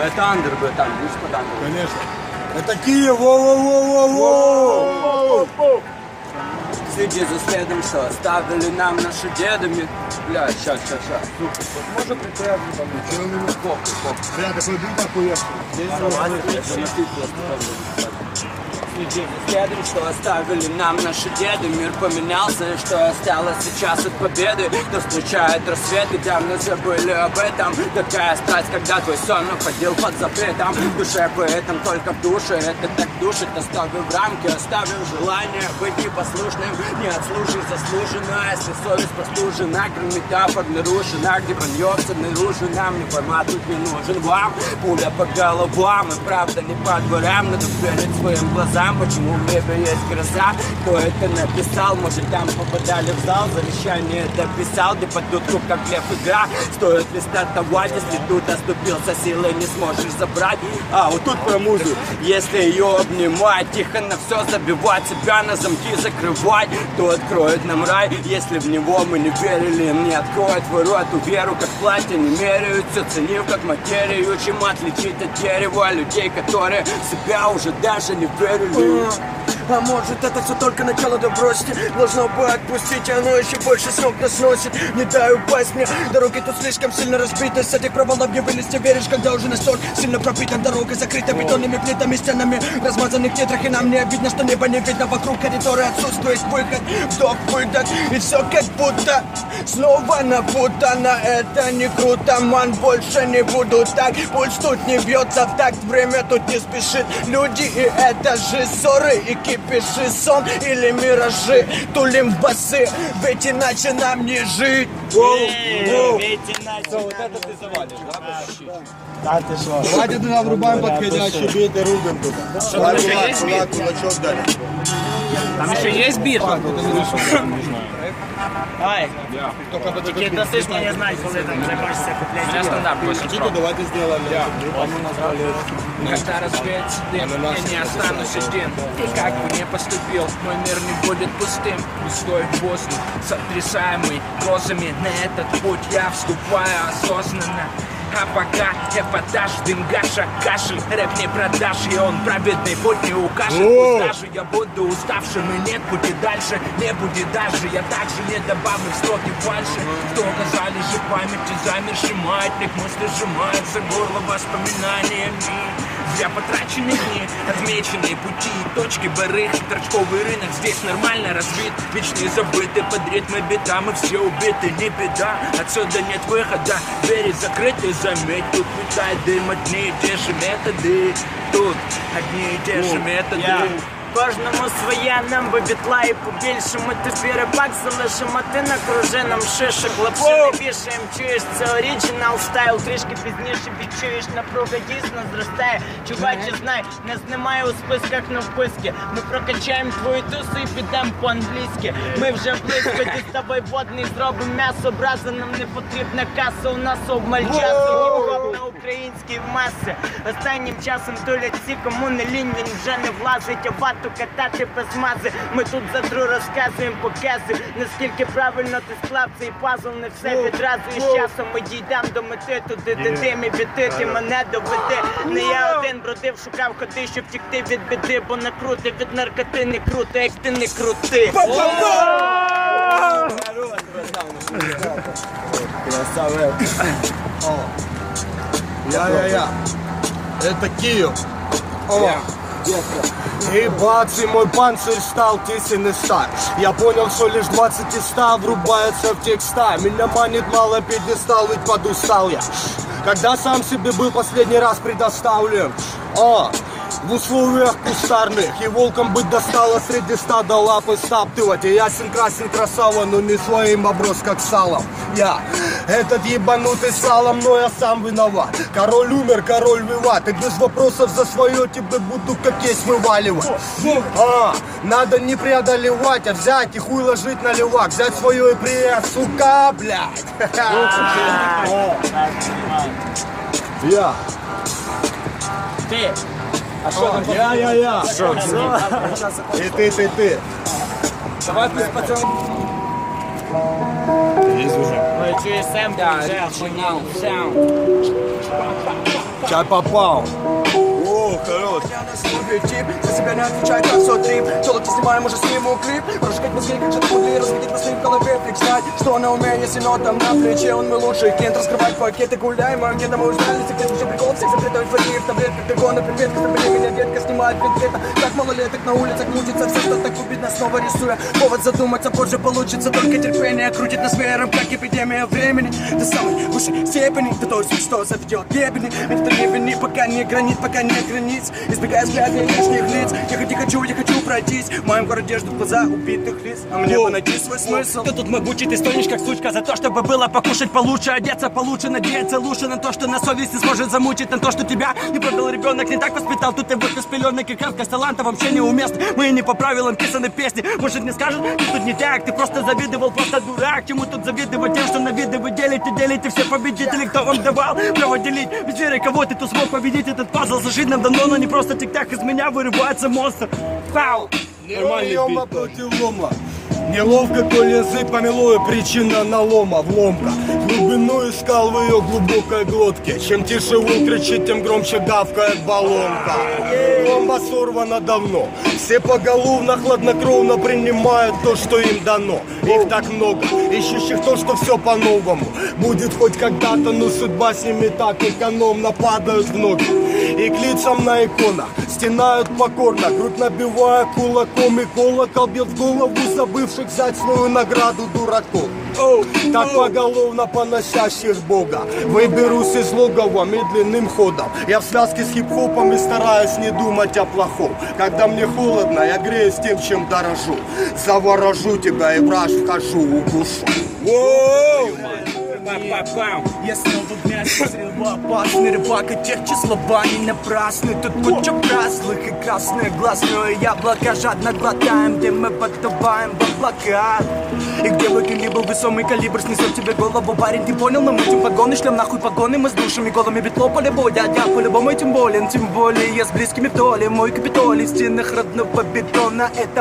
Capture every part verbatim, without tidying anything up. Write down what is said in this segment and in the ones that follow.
Это андер, братан, видишь, под андер. Конечно. Это Киев, воу-воу-воу-воу-воу! Следи за следом, что оставили нам наши дедами. Бля, щас, щас, щас. Можно прикрывать там? Чего не можешь? Коп, коп. Бля, такой бит охуевший. Следи за следом, что оставили нам наши деды. Мир поменялся, что осталось сейчас от победы. Кто встречает рассветы, давно забыли об этом. Такая страсть, когда твой сон уходил под запретом. В душе поэтом только в душе, это так душит. Оставив рамки, оставив желание быть непослушным. Не отслужив заслуженно, если совесть простужена. Кроме метафор нарушена, где броньется наружу. Нам не формат тут не нужен вам. Пуля по головам, и правда не по дворам. Надо верить своим глазам. Почему в небе есть гроза? Кто это написал? Может, там попадали в зал? Завещание дописал, где под дудку, как лев игра. Стоит ли стартовать, если тут оступился, силы не сможешь забрать? А, вот тут про музу. Если ее обнимать, тихо на все забивать, себя на замки закрывать, то откроет нам рай. Если в него мы не верили, им не откроет ворот. Эту веру, как платье, не меряют, все ценив, как материю. Чем отличить от дерева людей, которые себя уже даже не верили. А может, это все только начало, да бросьте. Должно бы отпустить, оно еще больше с ног нас сносит. Не дай упасть мне, дороги тут слишком сильно разбиты. С этих провалов не вылезти, веришь, когда уже настолько сильно пробита. Дорога закрыта бетонными плитами, стенами размазанных тетрах. И нам не обидно, что небо не видно. Вокруг коридора отсутствует выход. Вдох, выдох, и все как будто снова напутано. Это не круто, ман, больше не буду так. Пульс тут не бьется в такт, время тут не спешит. Люди, и это же ссоры и кипиши, сон или миражи. Тулим в басы, ведь иначе нам не жить. Ведь иначе вот это ты завалишь, да? Да ты шо? Давайте туда врубаем подходящий бит и рубим туда. Что, там еще есть бит? Кулачок дали. Там еще есть бит? Ай, тільки досить не знаю, коли там закончится куплять. У меня стандарт восемь про. Давайте сделаем. Когда рассвет дым, я не останусь один. И как бы ни поступил, мой мир не будет пустым. Пустой воздух, сотрясаемый грозами. На этот путь я вступаю осознанно. А пока эпатаж, дым, гаша, кашель. Рэп не продашь, и он праведный путь не укажет. Пусть даже я буду уставшим, и нет пути дальше. Не будет даже, я также не добавлю в строки фальши. Кто оказали же памяти замерший маятник. Мысли сжимаются горло воспоминаниями. Зря потрачены дни, отмеченные пути, точки барыг, торчковый рынок здесь нормально развит. Вечные забыты под ритмы бита, мы все убиты, не беда, отсюда нет выхода. Двери закрыты, заметь, тут летает дым, одни и те же методы. Тут одни и те же методы. Кожному своя, нам би бітла і побільше. Ми тобі рибак залишимо, а ти накружи нам шишок. Лапшу не вішаєм, чуєш, це оригінал стайл. Трішки пізніше відчуєш, напруга дійсно зростає. Чуваче, знай, нас немає у списках навписки. Ми прокачаємо твою тусу і підемо по-англійськи. Ми вже близько, діставай водний, зробимо м'ясо. Образа нам не потрібна каса, у нас обмаль часу. Хіп-хоп на українській масі. Останнім часом тулять всі, кому не лінь, він вже не влазить, а вату катати без мази. Ми тут за дру розказуємо покази. Наскільки правильно ти склав цей пазл, не все відразу. І з часом ми дійдемо до мети. Туди де ти мій біти, ти мене доведи. Не я один бродив, шукав ходи, щоб втікти від біди. Бо накрути від наркоти не круто, як ти не крути. Я-я-я. Это Киев. О. И бац, и мой панцирь стал тесен и стар. Я понял, что лишь двадцать из ста врубается в текста. Меня манит мало пьедестал, ведь подустал я. Когда сам себе был последний раз предоставлен. О, в условиях кустарных. И волком быть достало среди стада лапы стаптывать. И ясен красен красава, но не своим оброс как салом. Я, этот ебанутый салом, но я сам виноват. Король умер, король виват. И без вопросов за свое тебе буду как есть вываливать. А, надо не преодолевать, а взять и хуй ложить на левак. Взять свое и приять, сука, блядь. Я. Ти. А что там? Я-я-я. И ты, ты, ты. Давай плюс пацан. Ну і чуєш сем, Да, вже original sound. Чай попал. О, хорош. Тип, за себя не отвечает на все трип. Челок снимаем, уже сниму клип. Прожигать мозги, как что-то могли разведить мысли в голове. Фиг знать, что на уме, если нот там на плече. Он мой лучший клиент, раскрывать пакеты, гуляем. А мне домой узнали, секрет, все прикол, всех запретают в в таблетках, бегона, привет, забери меня, детка, снимает конкретно. Так малолеток на улицах мутится, все, что так убедно, снова рисуя. Повод задуматься, позже получится, только терпение крутит нас веером, как эпидемия времени. До самой высшей степени, готовься, что заведет бедный. Ведь это не вини, пока не гранит, пока не границ. Избегая взгляда лишних лиц. Я хоть не хочу, я хочу пройтись. В моем городе ждут глаза убитых лиц. А мне бы найти свой смысл. Ты тут могучий, ты стонешь как сучка. За то, чтобы было покушать получше, одеться получше, надеяться лучше. На то, что на совести сможет замучить. На то, что тебя не продал ребенок, не так воспитал. Тут ты вот без пеленок и кавка с талантом вообще неуместно. Мы не по правилам писаны песни. Может не скажут, ты тут не так. Ты просто завидовал, просто дурак. Чему тут завидовать тем, что на виды вы делите, делите все победители, кто вам давал право делить. Без веры, кого ты тут смог победить этот пазл. Зажить нам давно, но не просто тик-так. Из меня вырывается монстр. Пау! Лома против лома. Неловко, коль язык помилуя, причина налома, вломка. Глубину искал в ее глубокой глотке. Чем тише вол кричит, тем громче гавкает баллонка. Бомба сорвана давно. Все поголовно, хладнокровно принимают то, что им дано. Их так много, ищущих то, что все по-новому будет хоть когда-то, но судьба с ними так экономно падают в ноги. И к лицам на иконах стенают покорно, грудь набивая кулаком, и колокол бьет в голову забывших взять свою награду дураков. Так поголовно поносящих Бога выберусь из логова медленным ходом. Я в связке с хип-хопом и стараюсь не думать о плохом. Когда мне холодно, я греюсь тем, чем дорожу. Заворожу тебя и враж вхожу, укушу. Я снова в мясе зрел опасный рыбак, и тех числоба не напрасны. Тут куча праздных и красные глазные яблоко жадно глотаем, где мы поддуваем в облака. И где бы ты ни был, весомый калибр снесет тебе голову, парень, ты понял? Но мы этим погоны, шлем нахуй погоны, мы с душами голыми бетло поле боя. Я по-любому этим болен, тем более я с близкими в доле. Мой Капитолий в стенах родного бетона, это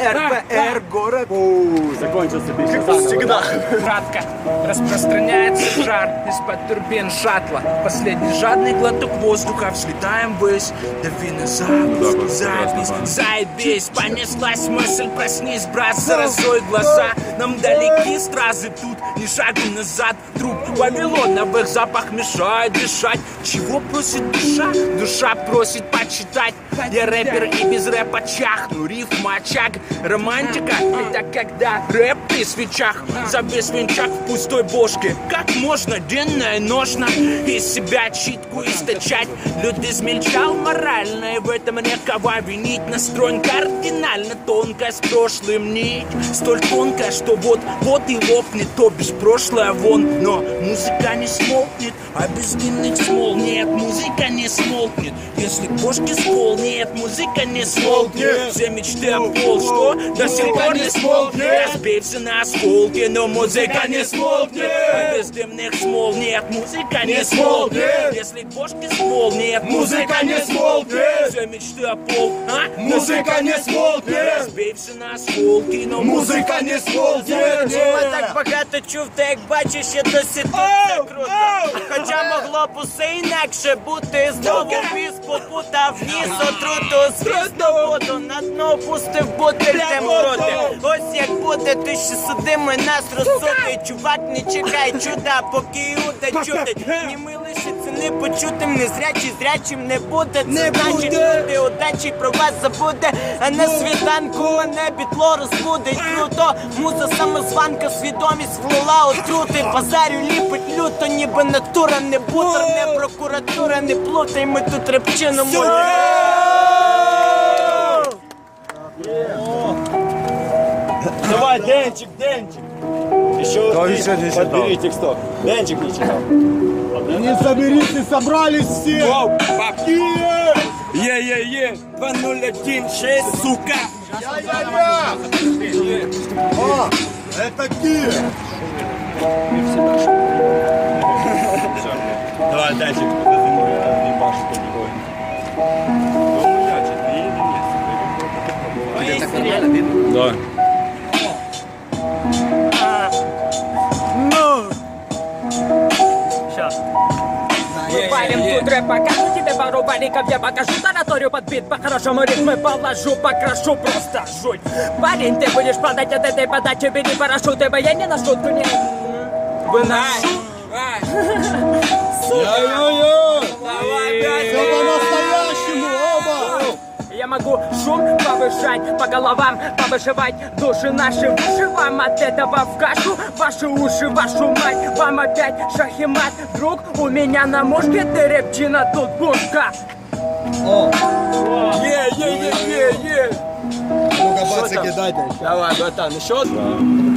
БРПР, город. Закончился песня. Как всегда. Кратко распространяется жар из-под турбин шаттла. Последний жадный глоток воздуха, взлетаем ввысь. Дави на запись, запись, заебись. Понеслась мысль, проснись, брат, заразой глаза. Нам далеки стразы, тут ни шагу назад. Труп вавилоновых запах мешает дышать. Чего просит душа? Душа просит почитать. Я рэпер и без рэпа чахну, рифма очаг. Романтика — это когда рэп при свечах. Забей свинчак в пустой бошке. Как можно денно и ношно из себя читку источать? Люд измельчал морально, и в этом некого винить. Настроен кардинально тонко с прошлым нить. Столь тонкая, что вот-вот и лопнет, то бишь прошлое вон. Но музыка не смолкнет, а без длинных смол нет, музыка не смолкнет. Если кошки с пол, нет, музыка не смолкнет. Все мечты о пол, что до сих пор не смолкнет. Разбейся на осколки, но музыка не смолкнет. А без дымных смол нет, музыка не смолкнет. Если кошки с пол, нет, музыка не смолкнет. Все мечты о пол, а? Музыка не смолкнет. Разбейся на осколки, но Музика не смолкнет. Чому так багато чув, та як бачиш, я досі тут це круто. Хоча могло б усе інакше бути. Знову віз попутав ніс отруту. Звісно, воду на дно пустив бутиль тем проти. Ось як буде, ти ще судимий нас розсудить. Чувак, не чекай чуда, поки Іуда чудить. Ні ми лишиться не почутим, не зрячий, зрячим не буде. Це значить, люди удачі про вас забуде. А на світанку мене бітло розбудить. Круто, муза самозванка, свідомість влила отрути. Базарю ліпить люто, ніби натура, не бутер, не прокуратура, не плутай, ми тут репчину мультим. Давай, Денчик, Денчик. Еще подбери текстов. Денчик не читал. Не соберитесь, собрались все. Е-е-е, два ноль один шесть, сука. Я-я-я. О, это Киев. Давай, Денчик, разъебашь что-нибудь. Да. Ми палим тут рэп покажу тебе пару вариков, я покажу тараторию под бит, по-хорошему ритмы положу, покрашу просто жуть. Парень, ты будешь падать от этой подачи, бери парашют, ибо я не на шутку не выношу. Йо-йо-йо! Давай, Все по-настоящему, оба! Я могу шум повышать, по головам повышивать души наши. Выживаем от этого в кашу, ваши уши, вашу мать. Вам опять шах и мат, друг, у меня на мушке ты репчина, тут пушка. О! Е-е-е-е-е! Ну-ка, бацики, дайте. Давай, братан, еще одна.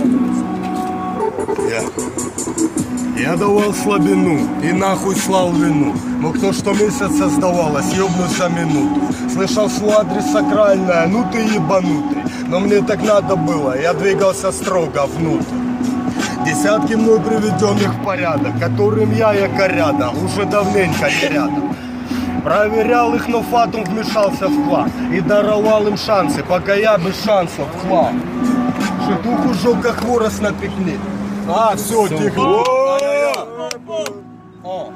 Я. Я давал слабину и нахуй слал вину. Но кто что месяц создавалось, ёбну за минуту. Слышал свой адрес сакральное, ну ты ебанутый. Но мне так надо было, я двигался строго внутрь. Десятки мной приведенных в порядок, которым я якоряда, уже давненько не рядом. Проверял их, но фатум вмешался в план и даровал им шансы, пока я без шансов клал. Шитух ужел, как хворост на пикник. А, все, тихо. О.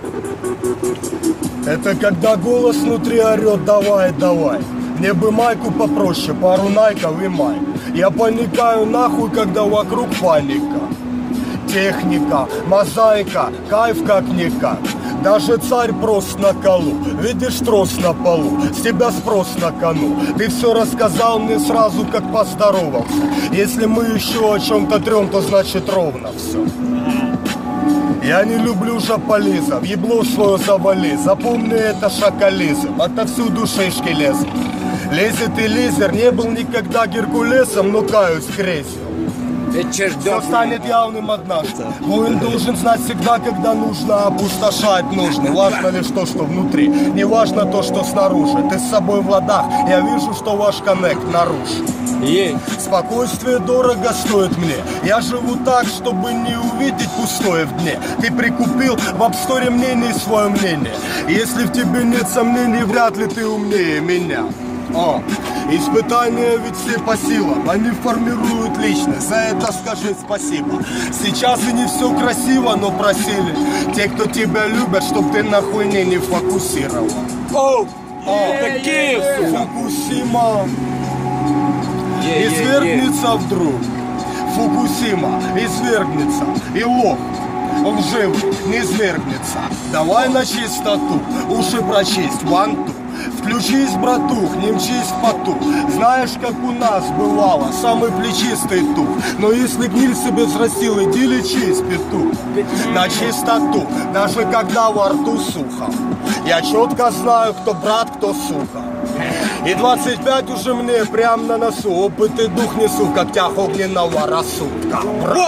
Это когда голос внутри орет: давай, давай. Мне бы майку попроще, пару найков и май. Я паникаю нахуй, когда вокруг паника. Техника, мозаика, кайф как-никак. Даже царь прост на колу. Видишь трос на полу, с тебя спрос на кону. Ты все рассказал мне сразу, как поздоровался. Если мы еще о чем-то трем, то значит ровно все. Я не люблю жополизов, ебло свое завали. Запомни, это шакализм, отовсюду шишки лезут. Лезет и лизер, не был никогда Геркулесом, но каюсь крейсер. Все станет явным однажды. Воин должен знать всегда, когда нужно опустошать нужно. Важно лишь то, что внутри, не важно то, что снаружи. Ты с собой в ладах, я вижу, что ваш коннект нарушен. Ей. Спокойствие дорого стоит мне. Я живу так, чтобы не увидеть пустое в дне. Ты прикупил в апсторе мнений свое мнение. Если в тебе нет сомнений, вряд ли ты умнее меня. О, испытания ведь все по силам, они формируют личность, за это скажи спасибо. Сейчас и не все красиво, но просили те, кто тебя любят, чтоб ты на хуйне не фокусировал. Оу! О, Такие! Фукусима извергнется вдруг. Фукусима извергнется, и лох, он живый, не извергнется. Давай на чистоту, уши прочисть, ванту. Включись, братух, не мчись в поту. Знаешь, как у нас бывало, самый плечистый тух. Но если гниль себе взрастил, иди лечись, петух. На чистоту, даже когда во рту сухо. Я четко знаю, кто брат, кто сука. И двадцать пять уже мне прям на носу. Опыт и дух несу в когтях огненного рассудка.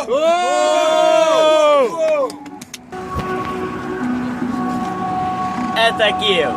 Это Київ.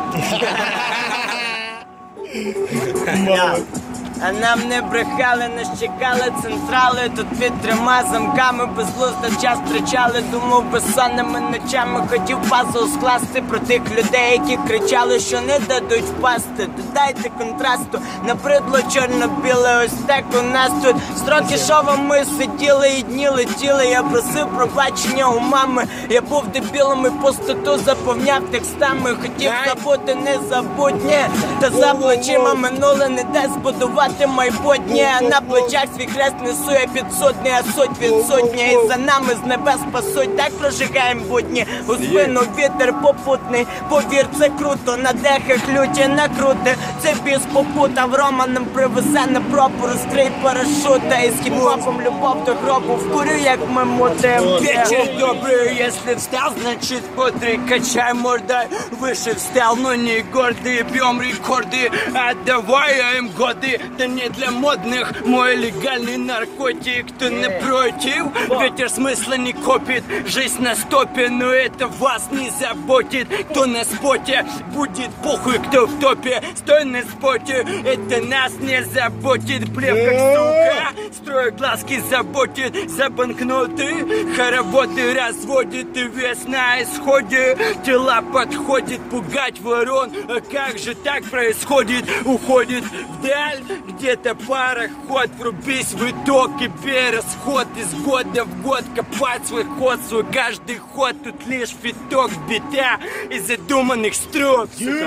Я. А нам не брехали, не щекали централи. Тут під трьома замками безглуздо час втрачали. Думав безсонними ночами, хотів пазл скласти про тих людей, які кричали, що не дадуть впасти. Додайте контрасту, набридло чорно-біле, ось так у нас тут. Строки шовом ми сиділи і дні летіли. Я просив пробачення у мами. Я був дебілом і пустоту заповняв текстами. Хотів забути незабутнє, та за плечима минуле не дасть збудувати майбутнє. На плечах свій хрест несу я під сотні, а соть від сотні. І за нами з небес пасуть, так прожигаєм будні. У спину вітер попутний, повір, це круто. На дехах люті накрути, це біс попутав. Рома нам привезе на пропу, розкрий парашута. І з хіп-хопом любов до гробу вкурю, як ми мутим. Вечер добрый, если встал, значит бодрый. Качай мордой, выше встал, но не гордый. Бьем рекорды, отдаваем годы. Да не для модных, мой легальный наркотик. Кто не против, ветер смысла не копит. Жизнь на стопе, но это вас не заботит. Кто на споте, будет похуй, кто в топе. Стой на споте, это нас не заботит. Плев как сука, строю глазки заботит. За банкноты, хороводы разводит. И вес на исходе, тела подходит. Пугать ворон, а как же так происходит? Уходит вдаль, где-то пароход. Врубись в итог и перерасход. Из года в год копать свой ход. Свой каждый ход, тут лишь фиток бита и задуманных строк.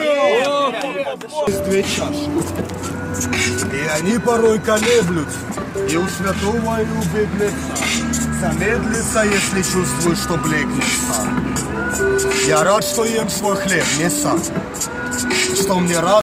Две чаши. И они порой колеблются. И у святого, и у беглеца. Замедлится, если чувствуешь, что блекнет сам. Я рад, что ем свой хлеб, не сам. Что мне рад.